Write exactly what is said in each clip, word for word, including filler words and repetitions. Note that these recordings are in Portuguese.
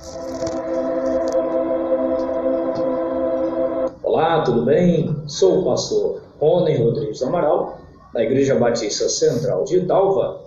Olá, tudo bem? Sou o pastor Rony Rodrigues Amaral, da Igreja Batista Central de Italva.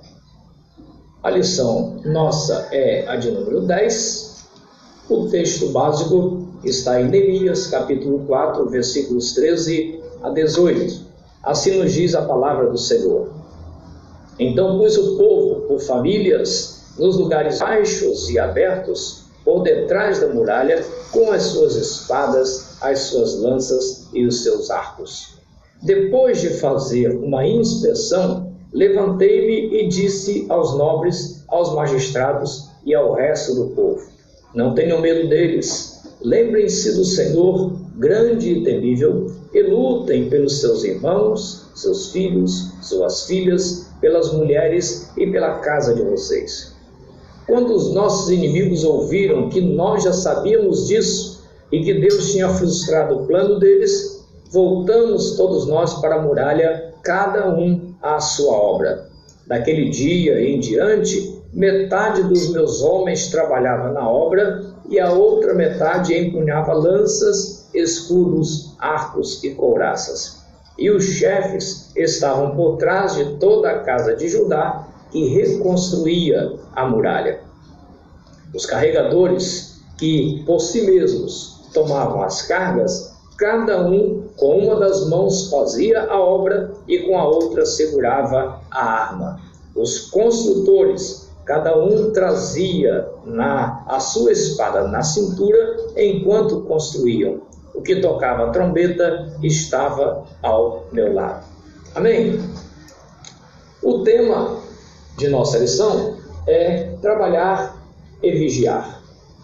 A lição nossa é a de número dez. O texto básico está em Neemias, capítulo quatro, versículos treze a dezoito. Assim nos diz a palavra do Senhor. Então pus o povo por famílias nos lugares baixos e abertos, por detrás da muralha, com as suas espadas, as suas lanças e os seus arcos. Depois de fazer uma inspeção, levantei-me e disse aos nobres, aos magistrados e ao resto do povo: não tenham medo deles, lembrem-se do Senhor, grande e temível, e lutem pelos seus irmãos, seus filhos, suas filhas, pelas mulheres e pela casa de vocês. Quando os nossos inimigos ouviram que nós já sabíamos disso e que Deus tinha frustrado o plano deles, voltamos todos nós para a muralha, cada um à sua obra. Daquele dia em diante, metade dos meus homens trabalhava na obra e a outra metade empunhava lanças, escudos, arcos e couraças. E os chefes estavam por trás de toda a casa de Judá, que reconstruía a muralha. Os carregadores, que por si mesmos tomavam as cargas, cada um com uma das mãos fazia a obra e com a outra segurava a arma. Os construtores, cada um trazia na, a sua espada na cintura enquanto construíam. O que tocava a trombeta estava ao meu lado. Amém? O tema de nossa lição é trabalhar e vigiar.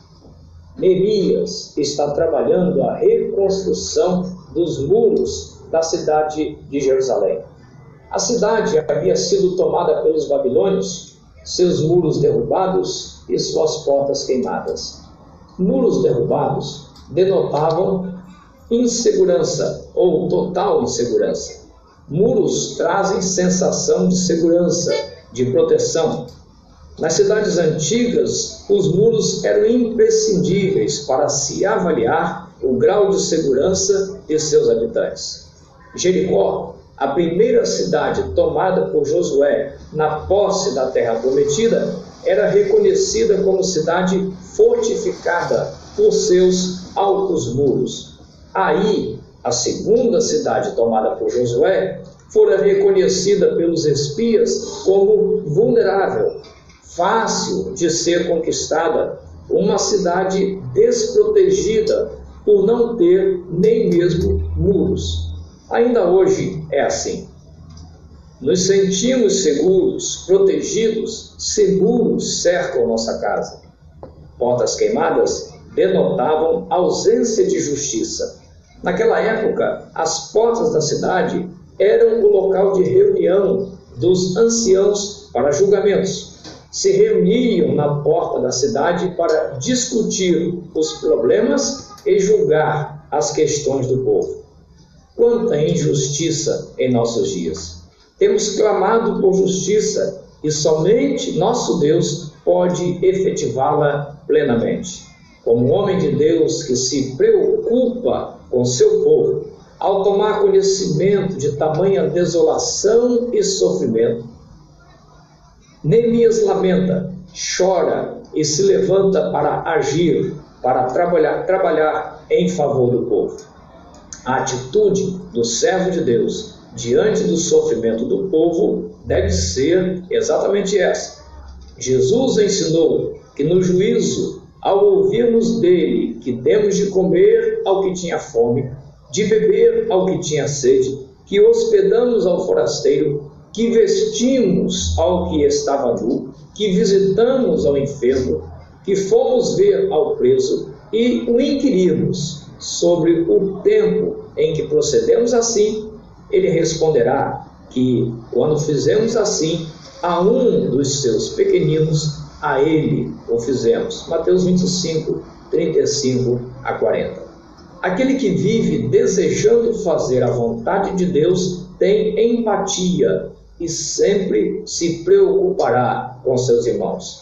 Neemias está trabalhando a reconstrução dos muros da cidade de Jerusalém. A cidade havia sido tomada pelos babilônios, seus muros derrubados e suas portas queimadas. Muros derrubados denotavam insegurança ou total insegurança. Muros trazem sensação de segurança, de proteção. Nas cidades antigas, os muros eram imprescindíveis para se avaliar o grau de segurança de seus habitantes. Jericó, a primeira cidade tomada por Josué na posse da terra prometida, era reconhecida como cidade fortificada por seus altos muros. Aí, a segunda cidade tomada por Josué fora reconhecida pelos espias como vulnerável, fácil de ser conquistada, uma cidade desprotegida por não ter nem mesmo muros. Ainda hoje é assim. Nos sentimos seguros, protegidos, se muros cercam nossa casa. Portas queimadas denotavam ausência de justiça. Naquela época, as portas da cidade eram o local de reunião dos anciãos para julgamentos. Se reuniam na porta da cidade para discutir os problemas e julgar as questões do povo. Quanta injustiça em nossos dias! Temos clamado por justiça e somente nosso Deus pode efetivá-la plenamente. Como homem de Deus que se preocupa com seu povo, ao tomar conhecimento de tamanha desolação e sofrimento, Neemias lamenta, chora e se levanta para agir, para trabalhar, trabalhar em favor do povo. A atitude do servo de Deus diante do sofrimento do povo deve ser exatamente essa. Jesus ensinou que no juízo, ao ouvirmos dele que demos de comer ao que tinha fome, de beber ao que tinha sede, que hospedamos ao forasteiro, que vestimos ao que estava nu, que visitamos ao enfermo, que fomos ver ao preso e o inquirimos sobre o tempo em que procedemos assim, ele responderá que, quando fizemos assim, a um dos seus pequeninos, a ele o fizemos. Mateus vinte e cinco, trinta e cinco a quarenta. Aquele que vive desejando fazer a vontade de Deus tem empatia e sempre se preocupará com seus irmãos.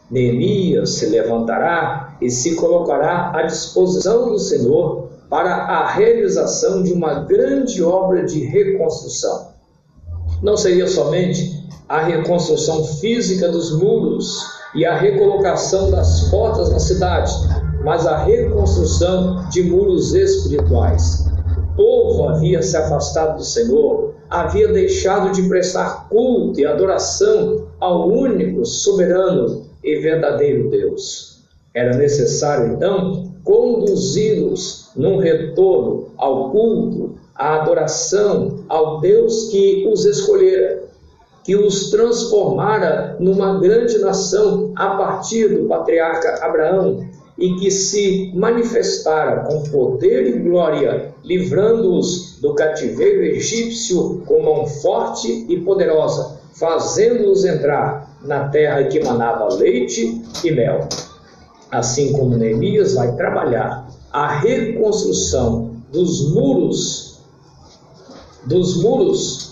Neemias se levantará e se colocará à disposição do Senhor para a realização de uma grande obra de reconstrução. Não seria somente a reconstrução física dos muros e a recolocação das portas na cidade, mas a reconstrução de muros espirituais. O povo havia se afastado do Senhor, havia deixado de prestar culto e adoração ao único, soberano e verdadeiro Deus. Era necessário, então, conduzi-los num retorno ao culto, à adoração ao Deus que os escolhera, que os transformara numa grande nação a partir do patriarca Abraão e que se manifestara com poder e glória, livrando-os do cativeiro egípcio com mão forte e poderosa, fazendo-os entrar na terra que manava leite e mel. Assim como Neemias vai trabalhar a reconstrução dos muros, dos muros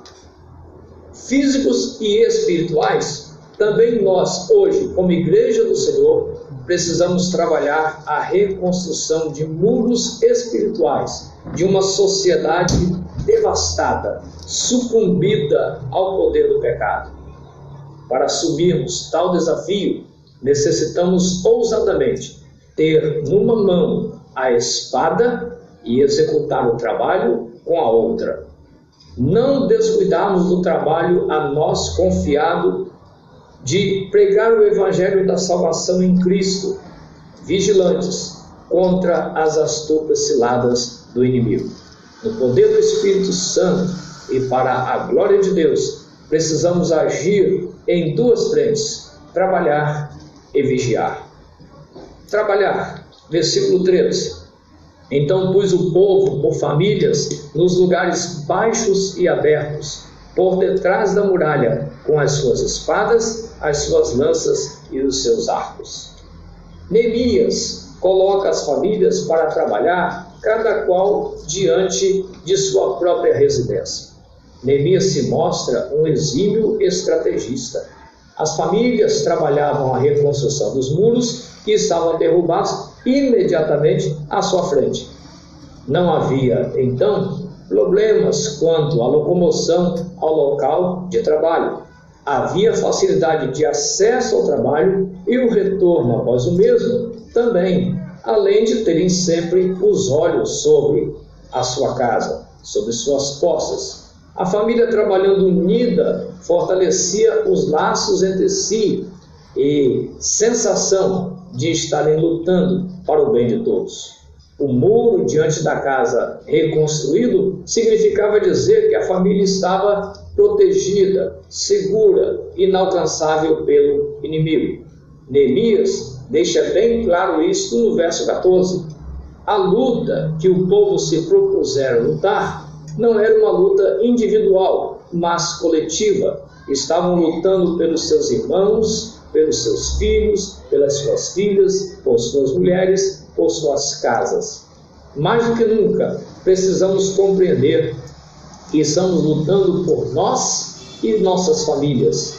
físicos e espirituais, também nós, hoje, como Igreja do Senhor, precisamos trabalhar a reconstrução de muros espirituais, de uma sociedade devastada, sucumbida ao poder do pecado. Para assumirmos tal desafio, necessitamos ousadamente ter numa mão a espada e executar o trabalho com a outra. Não descuidarmos do trabalho a nós confiado de pregar o evangelho da salvação em Cristo, vigilantes contra as astutas ciladas do inimigo. No poder do Espírito Santo e para a glória de Deus, precisamos agir em duas frentes: trabalhar e vigiar. Trabalhar, versículo treze. Então pus o povo por famílias nos lugares baixos e abertos, por detrás da muralha, com as suas espadas, as suas lanças e os seus arcos. Neemias coloca as famílias para trabalhar, cada qual diante de sua própria residência. Neemias se mostra um exímio estrategista. As famílias trabalhavam a reconstrução dos muros que estavam derrubados imediatamente à sua frente. Não havia, então, problemas quanto à locomoção ao local de trabalho. Havia facilidade de acesso ao trabalho e o retorno após o mesmo também, além de terem sempre os olhos sobre a sua casa, sobre suas posses. A família trabalhando unida fortalecia os laços entre si e sensação de estarem lutando para o bem de todos. O muro diante da casa reconstruído significava dizer que a família estava protegida, segura, inalcançável pelo inimigo. Neemias deixa bem claro isso no verso catorze. A luta que o povo se propusera lutar não era uma luta individual, mas coletiva. Estavam lutando pelos seus irmãos, pelos seus filhos, pelas suas filhas, por suas mulheres, por suas casas. Mais do que nunca, precisamos compreender que estamos lutando por nós e nossas famílias.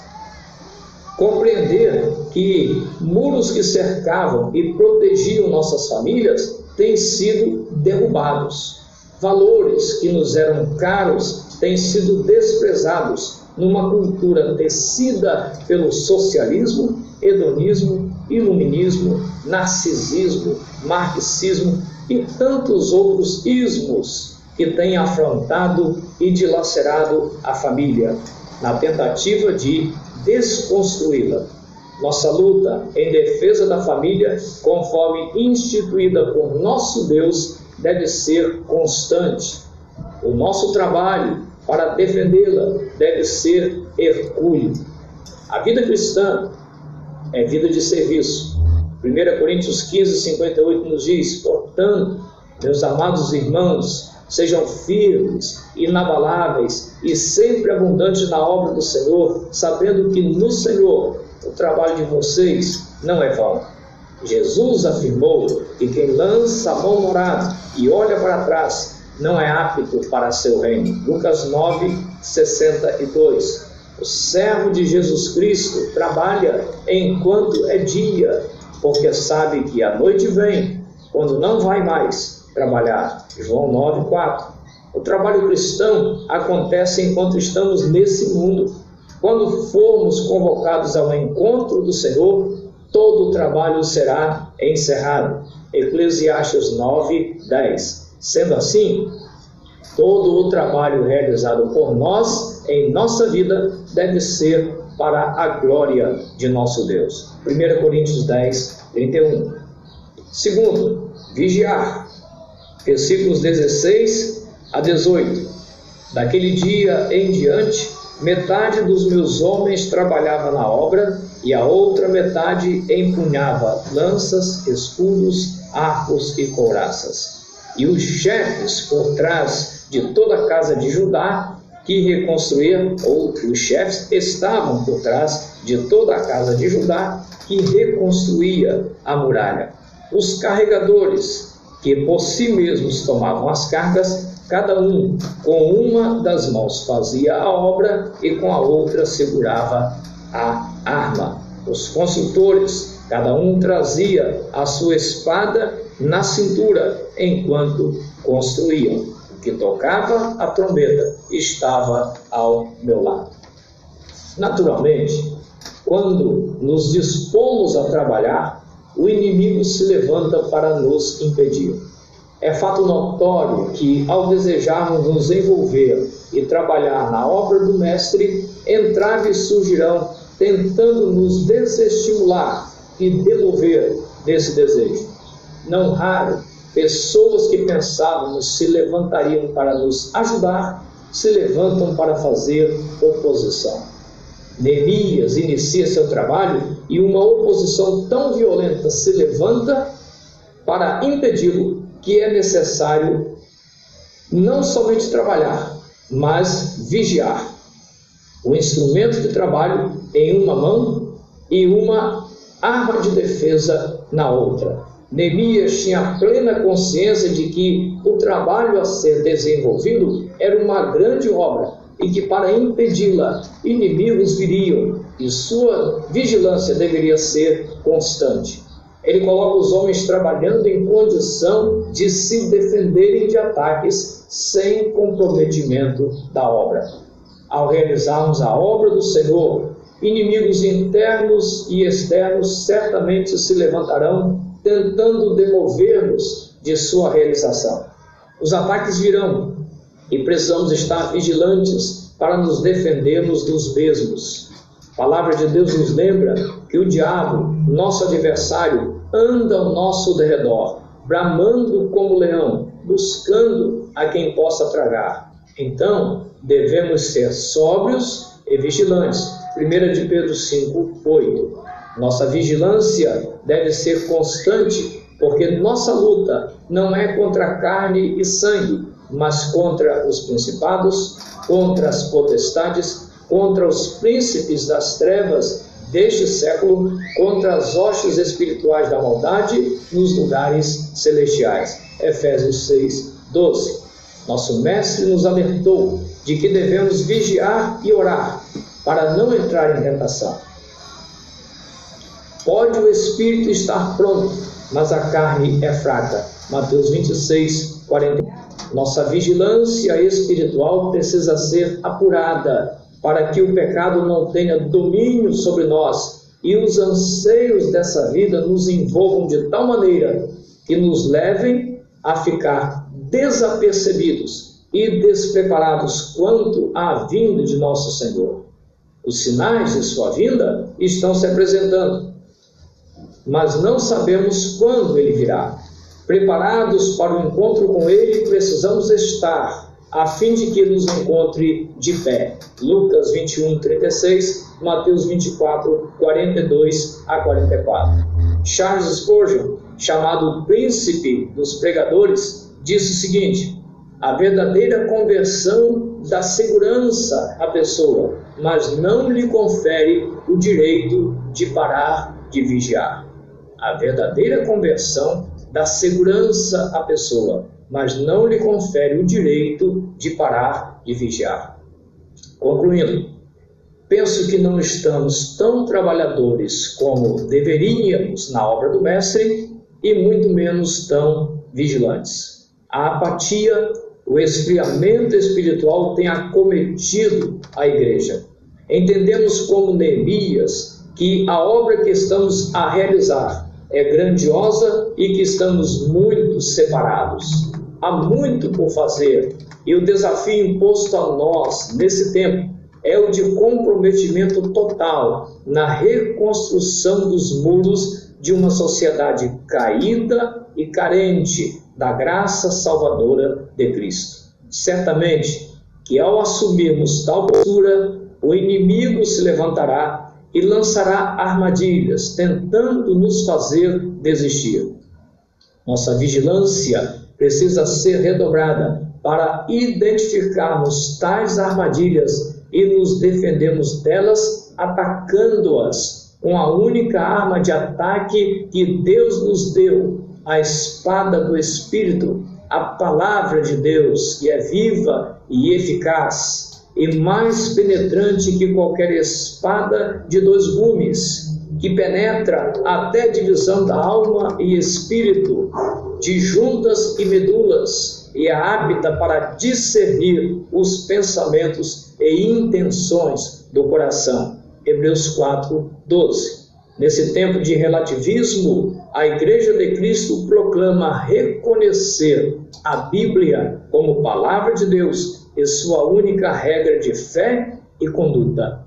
Compreender que muros que cercavam e protegiam nossas famílias têm sido derrubados. Valores que nos eram caros têm sido desprezados numa cultura tecida pelo socialismo, hedonismo, iluminismo, narcisismo, marxismo e tantos outros ismos que têm afrontado e dilacerado a família, na tentativa de desconstruí-la. Nossa luta em defesa da família, conforme instituída por nosso Deus, deve ser constante. O nosso trabalho para defendê-la deve ser hercúleo. A vida cristã é vida de serviço. primeira Coríntios quinze, cinquenta e oito nos diz: portanto, meus amados irmãos, sejam firmes, inabaláveis e sempre abundantes na obra do Senhor, sabendo que no Senhor o trabalho de vocês não é vão. Jesus afirmou que quem lança a mão no arado e olha para trás não é apto para seu reino. Lucas nove, sessenta e dois. O servo de Jesus Cristo trabalha enquanto é dia, porque sabe que a noite vem, quando não vai mais trabalhar. João nove, quatro. O trabalho cristão acontece enquanto estamos nesse mundo. Quando formos convocados ao encontro do Senhor, todo o trabalho será encerrado. Eclesiastes nove, dez. Sendo assim, todo o trabalho realizado por nós em nossa vida deve ser para a glória de nosso Deus. primeira Coríntios dez, trinta e um. Segundo, vigiar. Versículos dezesseis a dezoito. Daquele dia em diante, metade dos meus homens trabalhava na obra e a outra metade empunhava lanças, escudos, arcos e couraças. E os chefes por trás de toda a casa de Judá que reconstruíam, ou os chefes estavam por trás de toda a casa de Judá que reconstruía a muralha. Os carregadores, que por si mesmos tomavam as cargas, cada um com uma das mãos fazia a obra e com a outra segurava a arma. Os construtores, cada um trazia a sua espada na cintura enquanto construíam. O que tocava a trombeta estava ao meu lado. Naturalmente, quando nos dispomos a trabalhar, o inimigo se levanta para nos impedir. É fato notório que, ao desejarmos nos envolver e trabalhar na obra do Mestre, entraves surgirão tentando nos desestimular e demover desse desejo. Não raro, pessoas que pensávamos se levantariam para nos ajudar, se levantam para fazer oposição. Neemias inicia seu trabalho e uma oposição tão violenta se levanta para impedi-lo, que é necessário não somente trabalhar, mas vigiar. O instrumento de trabalho em uma mão e uma arma de defesa na outra. Neemias tinha plena consciência de que o trabalho a ser desenvolvido era uma grande obra e que para impedi-la, inimigos viriam e sua vigilância deveria ser constante. Ele coloca os homens trabalhando em condição de se defenderem de ataques sem comprometimento da obra. Ao realizarmos a obra do Senhor, inimigos internos e externos certamente se levantarão tentando demover-nos de sua realização. Os ataques virão e precisamos estar vigilantes para nos defendermos dos mesmos. A palavra de Deus nos lembra que o diabo, nosso adversário, anda ao nosso derredor, bramando como leão, buscando a quem possa tragar. Então, devemos ser sóbrios e vigilantes. primeira de Pedro cinco, oito. Nossa vigilância deve ser constante, porque nossa luta não é contra carne e sangue, mas contra os principados, contra as potestades, contra os príncipes das trevas deste século, contra as hostes espirituais da maldade nos lugares celestiais. Efésios seis, doze. Nosso mestre nos alertou de que devemos vigiar e orar para não entrar em tentação. Pode o espírito estar pronto, mas a carne é fraca. Mateus vinte e seis, quarenta. Nossa vigilância espiritual precisa ser apurada para que o pecado não tenha domínio sobre nós e os anseios dessa vida nos envolvam de tal maneira que nos levem a ficar desapercebidos e despreparados quanto à vinda de nosso Senhor. Os sinais de sua vinda estão se apresentando, mas não sabemos quando ele virá. Preparados para o encontro com ele, precisamos estar, a fim de que nos encontre de pé. Lucas vinte e um, trinta e seis, Mateus vinte e quatro, quarenta e dois a quarenta e quatro. Charles Spurgeon, chamado príncipe dos pregadores, disse o seguinte: a verdadeira conversão dá segurança à pessoa, mas não lhe confere o direito de parar de vigiar. A verdadeira conversão dá segurança à pessoa, mas não lhe confere o direito de parar de vigiar. Concluindo, penso que não estamos tão trabalhadores como deveríamos na obra do Mestre e muito menos tão vigilantes. A apatia, o esfriamento espiritual tem acometido a igreja. Entendemos como Neemias que a obra que estamos a realizar é grandiosa e que estamos muito separados. Há muito por fazer e o desafio imposto a nós nesse tempo é o de comprometimento total na reconstrução dos muros de uma sociedade caída e carente da graça salvadora de Cristo. Certamente que ao assumirmos tal postura, o inimigo se levantará e lançará armadilhas, tentando nos fazer desistir. Nossa vigilância precisa ser redobrada para identificarmos tais armadilhas e nos defendermos delas, atacando-as com a única arma de ataque que Deus nos deu, a espada do Espírito, a palavra de Deus, que é viva e eficaz, e mais penetrante que qualquer espada de dois gumes, que penetra até a divisão da alma e espírito, de juntas e medulas, e é apta para discernir os pensamentos e intenções do coração. Hebreus quatro, doze. Nesse tempo de relativismo, a Igreja de Cristo proclama reconhecer a Bíblia como palavra de Deus e sua única regra de fé e conduta.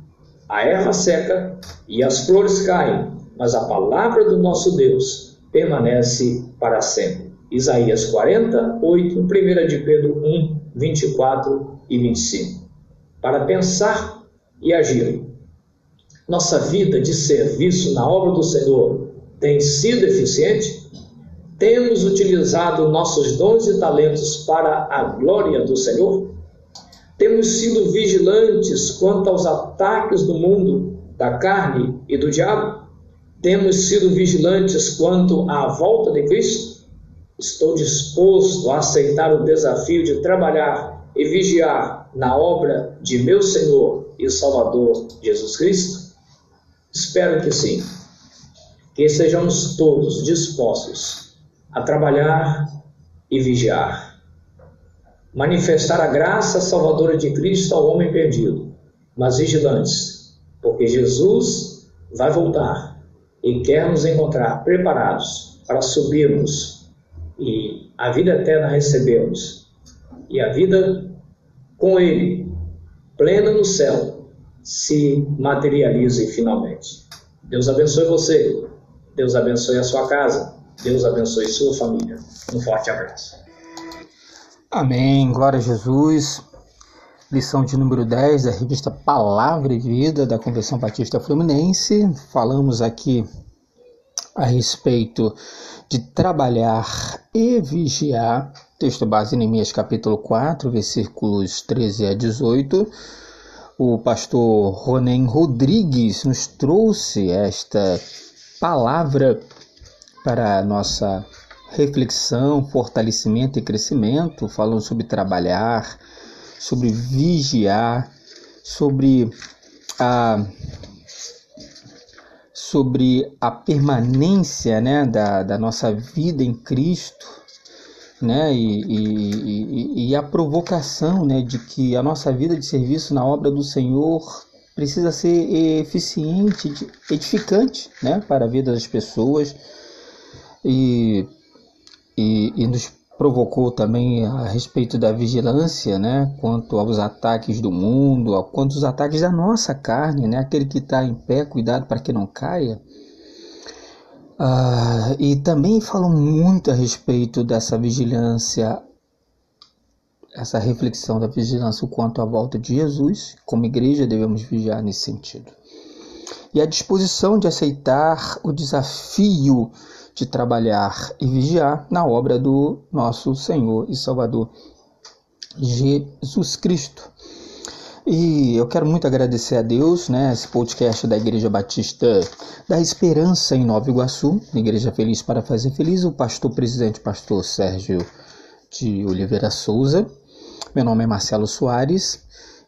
A erva seca e as flores caem, mas a palavra do nosso Deus permanece para sempre. Isaías quarenta, oito, primeira de Pedro um, vinte e quatro e vinte e cinco. Para pensar e agir. Nossa vida de serviço na obra do Senhor tem sido eficiente? Temos utilizado nossos dons e talentos para a glória do Senhor? Temos sido vigilantes quanto aos ataques do mundo, da carne e do diabo? Temos sido vigilantes quanto à volta de Cristo? Estou disposto a aceitar o desafio de trabalhar e vigiar na obra de meu Senhor e Salvador Jesus Cristo? Espero que sim. Que estejamos todos dispostos a trabalhar e vigiar. Manifestar a graça salvadora de Cristo ao homem perdido, mas vigilantes, porque Jesus vai voltar e quer nos encontrar preparados para subirmos e a vida eterna recebermos, e a vida com Ele, plena no céu, se materialize finalmente. Deus abençoe você, Deus abençoe a sua casa, Deus abençoe sua família. Um forte abraço. Amém, glória a Jesus. Lição de número dez da revista Palavra e Vida da Convenção Batista Fluminense. Falamos aqui a respeito de trabalhar e vigiar. Texto base em Neemias capítulo quatro, versículos treze a dezoito. O pastor Ronen Rodrigues nos trouxe esta palavra para a nossa reflexão, fortalecimento e crescimento, falando sobre trabalhar, sobre vigiar, sobre a, sobre a permanência, né, da, da nossa vida em Cristo, né, e, e, e a provocação, né, de que a nossa vida de serviço na obra do Senhor precisa ser eficiente, edificante, né, para a vida das pessoas, e E, e nos provocou também a respeito da vigilância, né, quanto aos ataques do mundo, quanto aos ataques da nossa carne, né, aquele que está em pé, cuidado para que não caia. Ah, e também falou muito a respeito dessa vigilância, essa reflexão da vigilância quanto à volta de Jesus. Como igreja devemos vigiar nesse sentido. E a disposição de aceitar o desafio de trabalhar e vigiar na obra do nosso Senhor e Salvador Jesus Cristo. E eu quero muito agradecer a Deus, né, esse podcast da Igreja Batista da Esperança em Nova Iguaçu, Igreja Feliz para Fazer Feliz, o pastor presidente, pastor Sérgio de Oliveira Souza. Meu nome é Marcelo Soares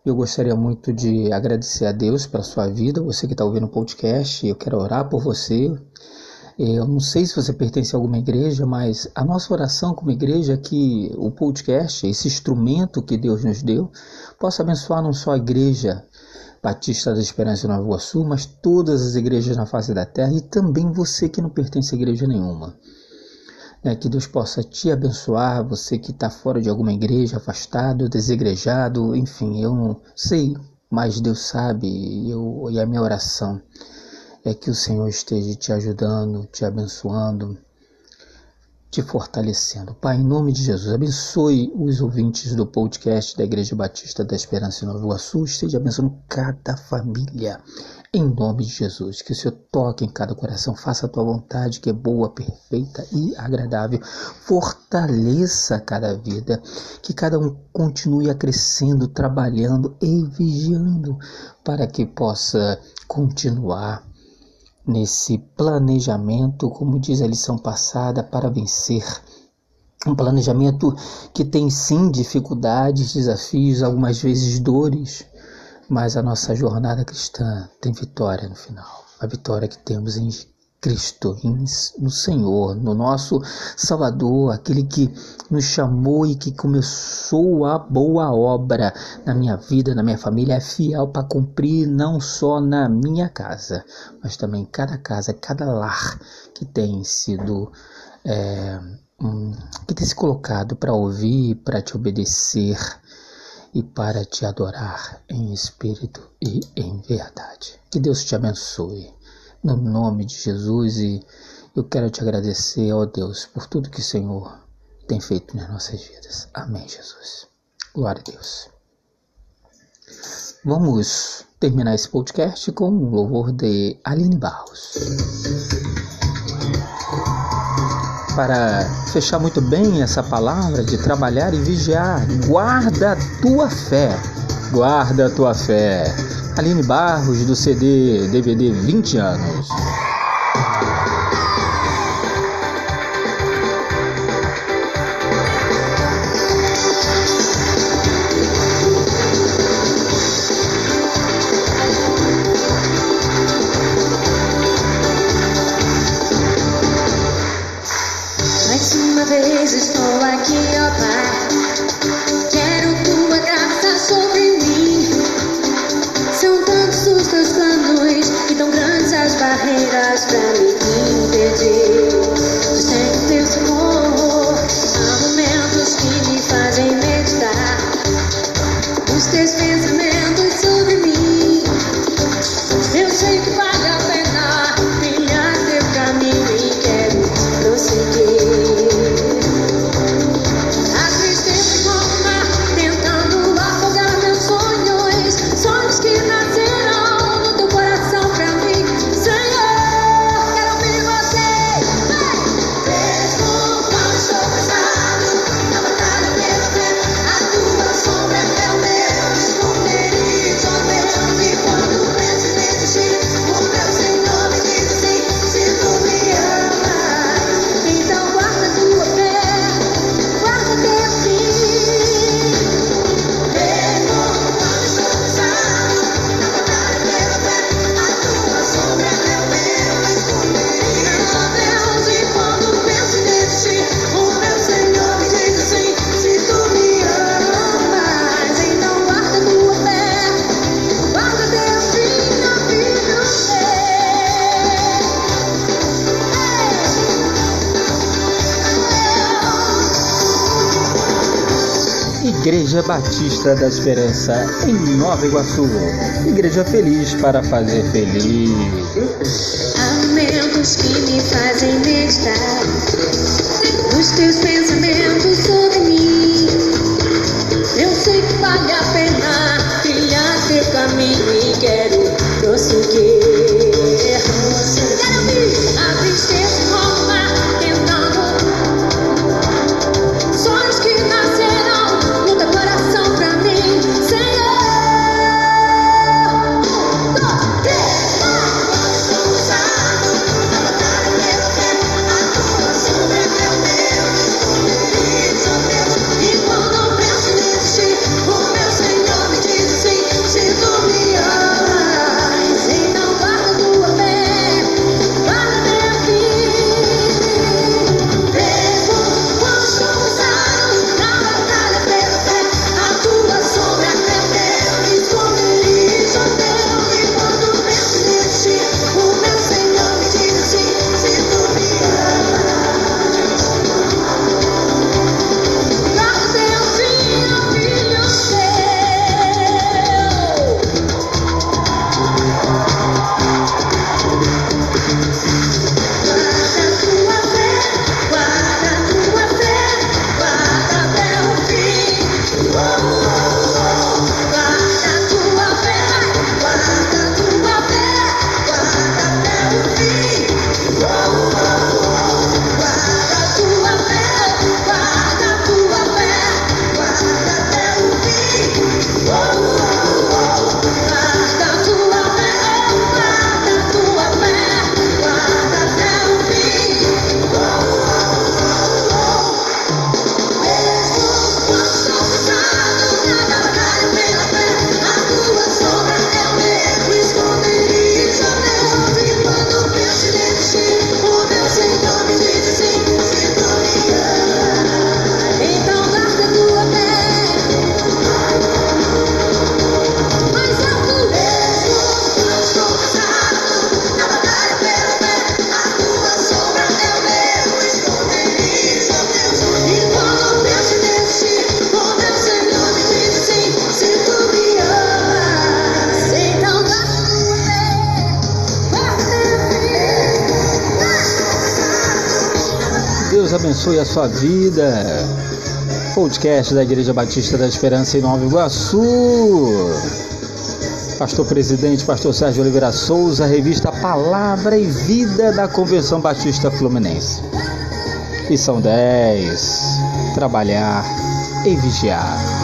Eu gostaria muito de agradecer a Deus pela sua vida, você que está ouvindo o podcast. Eu quero orar por você. Eu não sei se você pertence a alguma igreja, mas a nossa oração como igreja é que o podcast, esse instrumento que Deus nos deu, possa abençoar não só a igreja Batista da Esperança em Nova Iguaçu, mas todas as igrejas na face da terra e também você que não pertence a igreja nenhuma. É, que Deus possa te abençoar, você que está fora de alguma igreja, afastado, desigrejado, enfim, eu não sei, mas Deus sabe, e, eu, e a minha oração é que o Senhor esteja te ajudando, te abençoando, te fortalecendo. Pai, em nome de Jesus, abençoe os ouvintes do podcast da Igreja Batista da Esperança em Nova Iguaçu, esteja abençoando cada família, em nome de Jesus. Que o Senhor toque em cada coração, faça a tua vontade, que é boa, perfeita e agradável. Fortaleça cada vida, que cada um continue crescendo, trabalhando e vigiando, para que possa continuar nesse planejamento, como diz a lição passada, para vencer. Um planejamento que tem sim dificuldades, desafios, algumas vezes dores, mas a nossa jornada cristã tem vitória no final. A vitória que temos em Cristo, no Senhor, no nosso Salvador, aquele que nos chamou e que começou a boa obra na minha vida, na minha família, é fiel para cumprir não só na minha casa, mas também em cada casa, cada lar que tem sido, é, um, que tem se colocado para ouvir, para te obedecer e para te adorar em espírito e em verdade. Que Deus te abençoe. No nome de Jesus, e eu quero te agradecer, ó Deus, por tudo que o Senhor tem feito nas nossas vidas. Amém, Jesus. Glória a Deus. Vamos terminar esse podcast com um louvor de Aline Barros. Para fechar muito bem essa palavra de trabalhar e vigiar, guarda a tua fé, guarda a tua fé. Aline Barros, do C D D V D vinte anos. Mais uma vez estou aqui, ó Pai. Quero tua graça sobre mim. São tantos os teus planos e tão grandes as barreiras pra me impedir. Eu sei teu amor, há momentos que me fazem meditar os teus pensamentos sobre mim. Eu sei que vale a pena trilhar teu caminho e quero prosseguir. A tristeza toma, tentando afogar meus sonhos, sonhos que nascerão no teu coração pra mim. Senhor, quero ouvir você. Mesmo quando estou cansado, na batalha pela fé, a tua sombra é meu Deus. Esconderijo, ó Deus, e quando penso nesse ti, o meu Senhor me diz assim: se tu me amas, então guarda tua fé, guarda teu fim. Mesmo quando estou cansado, na batalha pela fé, a tua sombra é meu Deus. Esconderijo, ó Deus, e quando penso nesse ti, o meu Senhor me diz assim: se tu me amas, então guarda tua fé, guarda teu fim, ó filho meu. Igreja Batista da Esperança em Nova Iguaçu. Igreja feliz para fazer feliz. Há momentos que me fazem meditar os teus pensamentos sobre mim. Eu sei que vale a pena trilhar teu caminho e quero prosseguir. Quero ouvir a tristeza rolar, tentando sonhos que nascerão no teu coração pra mim. Senhor, um, dois, três, quando estou cansado, na batalha Deus abençoe a sua vida. Podcast da Igreja Batista da Esperança em Nova Iguaçu. Pastor Presidente, Pastor Sérgio Oliveira Souza, revista Palavra e Vida da Convenção Batista Fluminense. Lição dez. Trabalhar e vigiar.